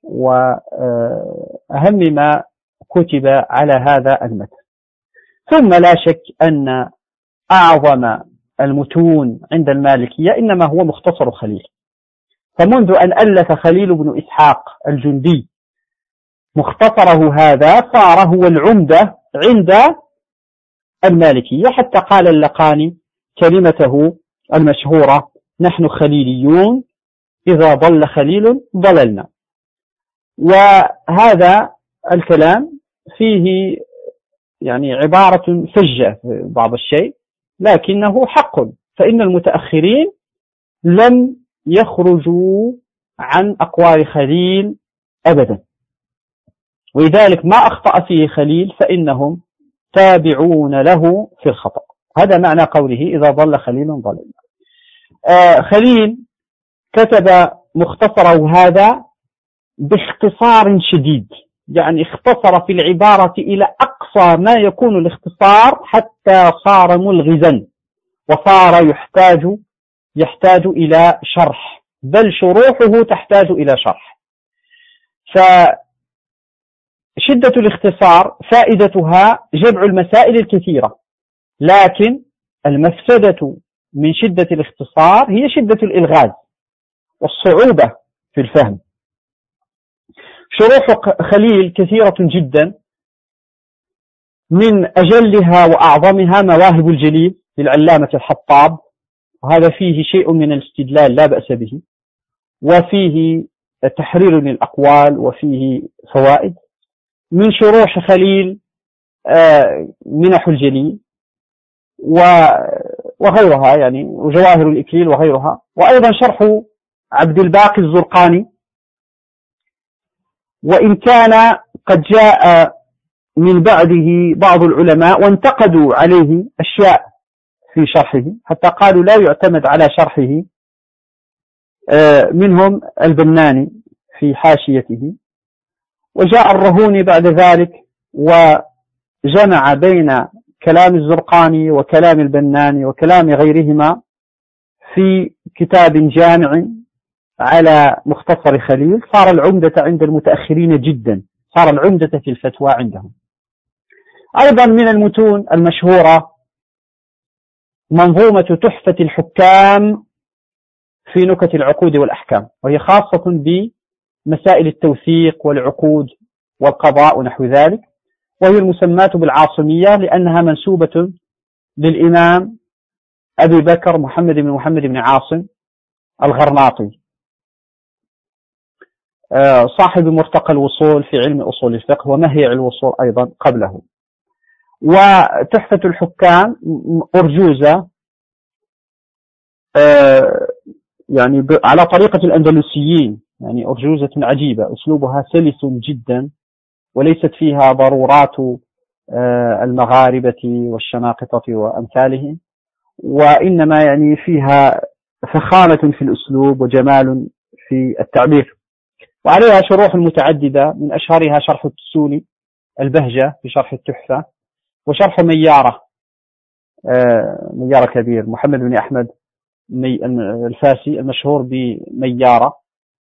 وأهم ما كتب على هذا المتن. ثم لا شك أن أعظم المتون عند المالكية إنما هو مختصر خليل، فمنذ أن ألف خليل بن إسحاق الجندي مختصره هذا صار هو العمدة عند المالكية، حتى قال اللقاني كلمته المشهورة: نحن خليليون، إذا ضل خليل ضللنا. وهذا الكلام فيه يعني عبارة فجة بعض الشيء، لكنه حق، فإن المتأخرين لم يخرج عن أقوال خليل أبدا، ولذلك ما أخطأ فيه خليل فإنهم تابعون له في الخطأ. هذا معنى قوله إذا ضل خليل ضل. خليل كتب مختصره هذا باختصار شديد، يعني اختصر في العبارة إلى أقصى ما يكون الاختصار حتى صار ملغزا وصار يحتاج إلى شرح، بل شروحه تحتاج إلى شرح. فشدة الاختصار فائدتها جمع المسائل الكثيرة، لكن المفسدة من شدة الاختصار هي شدة الإلغاز والصعوبة في الفهم. شروح خليل كثيرة جدا، من أجلها وأعظمها مواهب الجليل للعلامة الحطاب، وهذا فيه شيء من الاستدلال لا بأس به، وفيه تحرير للأقوال وفيه فوائد. من شروح خليل منح الجليل وغيرها، يعني وجواهر الإكليل وغيرها، وأيضا شرح عبد الباقي الزرقاني، وإن كان قد جاء من بعده بعض العلماء وانتقدوا عليه أشياء في شرحه، حتى قالوا لا يعتمد على شرحه، منهم البناني في حاشيته. وجاء الرهوني بعد ذلك وجمع بين كلام الزرقاني وكلام البناني وكلام غيرهما في كتاب جامع على مختصر خليل، صار العمدة عند المتأخرين جدا، صار العمدة في الفتوى عندهم. أيضا من المتون المشهورة منظومة تحفة الحكام في نكت العقود والأحكام، وهي خاصة بمسائل التوثيق والعقود والقضاء ونحو ذلك، وهي المسماة بالعاصمية لأنها منسوبة للإمام أبي بكر محمد بن عاصم الغرناطي، صاحب مرتقى الوصول في علم أصول الفقه ومهيع الوصول أيضا قبله. وتحفة الحكام أرجوزة يعني على طريقة الأندلسيين، يعني أرجوزة عجيبة، أسلوبها سلس جدا وليست فيها ضرورات المغاربة والشناقطة وأمثالهم، وإنما يعني فيها فخامة في الأسلوب وجمال في التعبير. وعليها شروح متعددة، من أشهرها شرح التسوني البهجة في شرح التحفة، وشرح ميارة كبير محمد بن أحمد الفاسي المشهور بميارة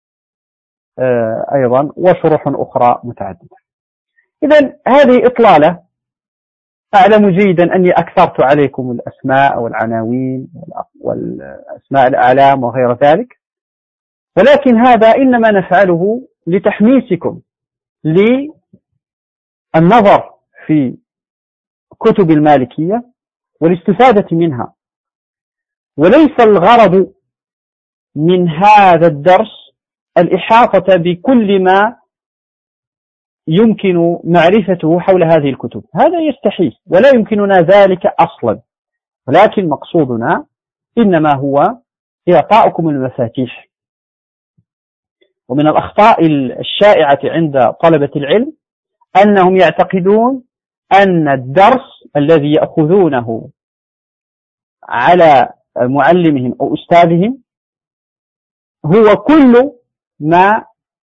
أيضا، وشروح أخرى متعددة. إذن هذه إطلالة، أعلم جيدا أني أكثرت عليكم الأسماء والعناوين والأسماء الأعلام وغير ذلك، ولكن هذا إنما نفعله لتحميسكم للنظر في كتب المالكية والاستفادة منها، وليس الغرض من هذا الدرس الإحاطة بكل ما يمكن معرفته حول هذه الكتب، هذا يستحيل ولا يمكننا ذلك أصلا، ولكن مقصودنا إنما هو إعطاؤكم المفاتيح. ومن الأخطاء الشائعة عند طلبة العلم أنهم يعتقدون أن الدرس الذي يأخذونه على معلمهم أو أستاذهم هو كل ما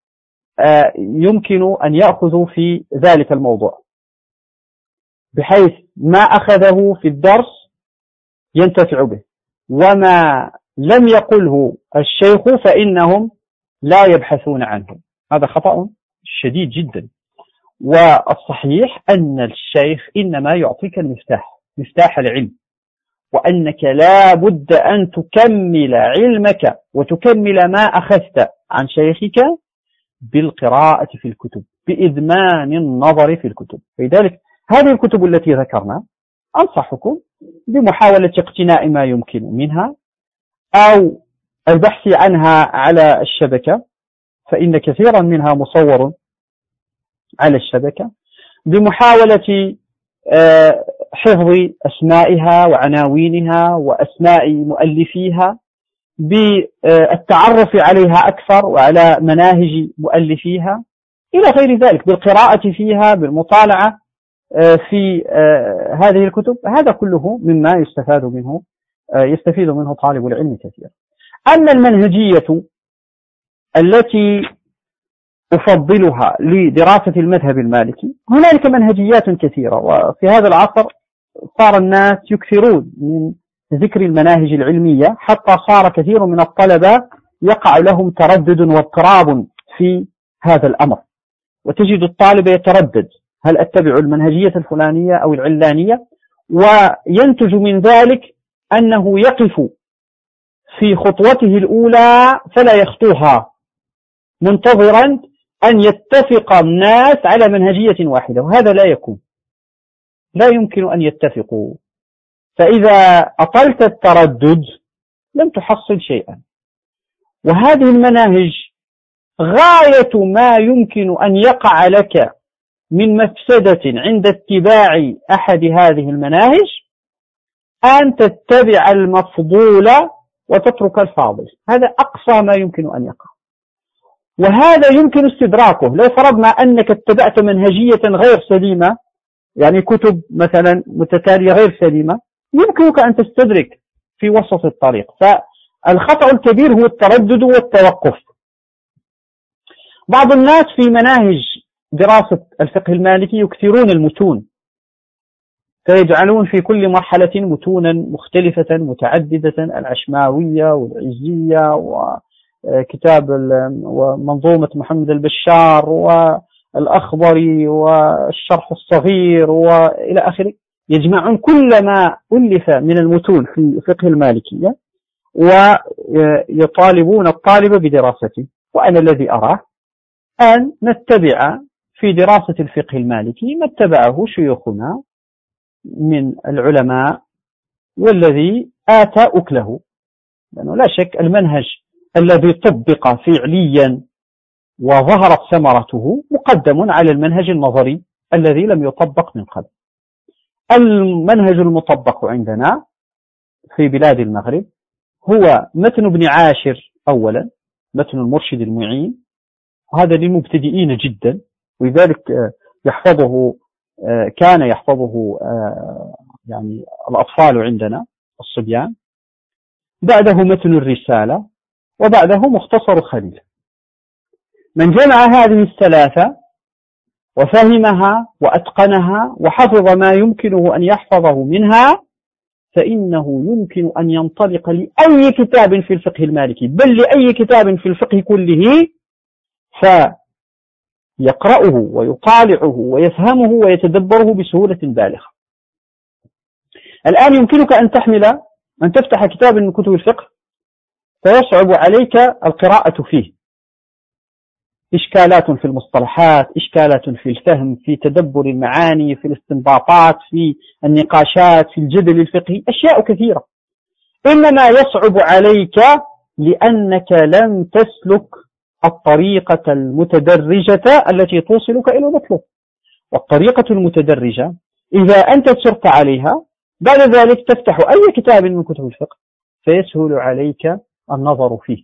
يمكن أن يأخذوا في ذلك الموضوع، بحيث ما أخذه في الدرس ينتفع به، وما لم يقله الشيخ فإنهم لا يبحثون عنه. هذا خطأ شديد جدا، والصحيح أن الشيخ إنما يعطيك مفتاح العلم، وأنك لا بد أن تكمل علمك وتكمل ما أخذت عن شيخك بالقراءة في الكتب، بإدمان النظر في الكتب. لذلك هذه الكتب التي ذكرنا أنصحكم بمحاولة اقتناء ما يمكن منها أو البحث عنها على الشبكة، فإن كثيرا منها مصور على الشبكة، بمحاولة حفظ أسمائها وعناوينها وأسماء مؤلفيها، بالتعرف عليها أكثر وعلى مناهج مؤلفيها إلى غير ذلك، بالقراءة فيها، بالمطالعة في هذه الكتب. هذا كله مما يستفيد منه طالب العلم كثيرا. أما المنهجية التي أفضلها لدراسة المذهب المالكي، هنالك منهجيات كثيرة، وفي هذا العصر صار الناس يكثرون من ذكر المناهج العلمية، حتى صار كثير من الطلبة يقع لهم تردد واضطراب في هذا الأمر، وتجد الطالب يتردد: هل أتبع المنهجية الفلانية أو العلانية؟ وينتج من ذلك أنه يقف في خطوته الأولى فلا يخطوها، منتظرا أن يتفق الناس على منهجية واحدة، وهذا لا يمكن أن يتفقوا. فإذا أطلت التردد لم تحصل شيئا. وهذه المناهج غاية ما يمكن أن يقع لك من مفسدة عند اتباع أحد هذه المناهج أن تتبع المفضول وتترك الفاضل. هذا أقصى ما يمكن أن يقع، وهذا يمكن استدراكه. لو فرضنا أنك اتبعت منهجية غير سليمة، يعني كتب مثلا متتالية غير سليمة، يمكنك أن تستدرك في وسط الطريق. فالخطأ الكبير هو التردد والتوقف. بعض الناس في مناهج دراسة الفقه المالكي يكثرون المتون، فيجعلون في كل مرحلة متونا مختلفة متعددة: العشماوية والعزية وكتاب ومنظومة محمد البشار والأخضري والشرح الصغير وإلى آخره. يجمعون كل ما ألف من المتون في الفقه المالكية ويطالبون الطالب بدراسته. وأنا الذي أراه أن نتبع في دراسة الفقه المالكي ما اتبعه شيوخنا من العلماء والذي آتى أكله، لأنه لا شك المنهج الذي طبق فعليا وظهرت ثمرته مقدم على المنهج النظري الذي لم يطبق من قبل. المنهج المطبق عندنا في بلاد المغرب هو متن ابن عاشر أولا، متن المرشد المعين، وهذا للمبتدئين جدا، ولذلك كان يحفظه يعني الأطفال عندنا الصبيان. بعده متن الرسالة، وبعده مختصر خليل. من جمع هذه الثلاثة وفهمها وأتقنها وحفظ ما يمكنه أن يحفظه منها، فإنه يمكن أن ينطلق لأي كتاب في الفقه المالكي، بل لأي كتاب في الفقه كله، فيقرأه ويطالعه ويفهمه ويتدبره بسهولة بالغة. الآن يمكنك أن تفتح كتاب من كتب الفقه فيصعب عليك القراءة فيه، إشكالات في المصطلحات، إشكالات في الفهم، في تدبر المعاني، في الاستنباطات، في النقاشات، في الجدل الفقهي، أشياء كثيرة. إنما يصعب عليك لأنك لم تسلك الطريقة المتدرجة التي توصلك إلى المطلوب. والطريقة المتدرجة إذا أنت سرت عليها بعد ذلك تفتح أي كتاب من كتب الفقه فيسهل عليك النظر فيه،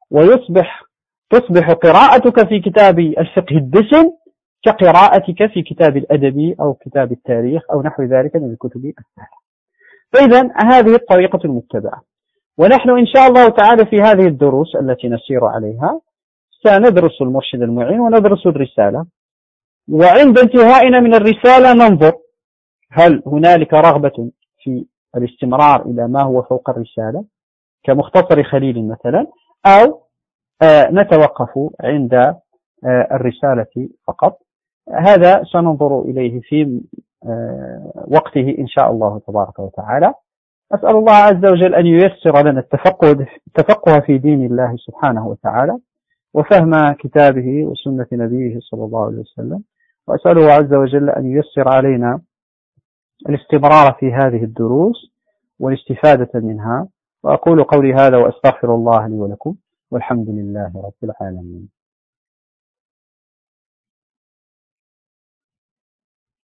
تصبح قراءتك في كتاب الفقه الدسم كقراءتك في كتاب الأدب أو كتاب التاريخ أو نحو ذلك من الكتب السهلة. فإذا هذه الطريقة المتبعة. ونحن إن شاء الله تعالى في هذه الدروس التي نسير عليها سندرس المرشد المعين وندرس الرسالة، وعند انتهائنا من الرسالة ننظر هل هنالك رغبة في الاستمرار إلى ما هو فوق الرسالة كمختصر خليل مثلا، أو نتوقف عند الرسالة فقط. هذا سننظر إليه في وقته إن شاء الله تبارك وتعالى. أسأل الله عز وجل أن ييسر لنا التفقه في دين الله سبحانه وتعالى وفهم كتابه وسنة نبيه صلى الله عليه وسلم، وأسأله عز وجل أن ييسر علينا الاستمرار في هذه الدروس والاستفادة منها. وأقول قولي هذا وأستغفر الله لي ولكم، والحمد لله رب العالمين.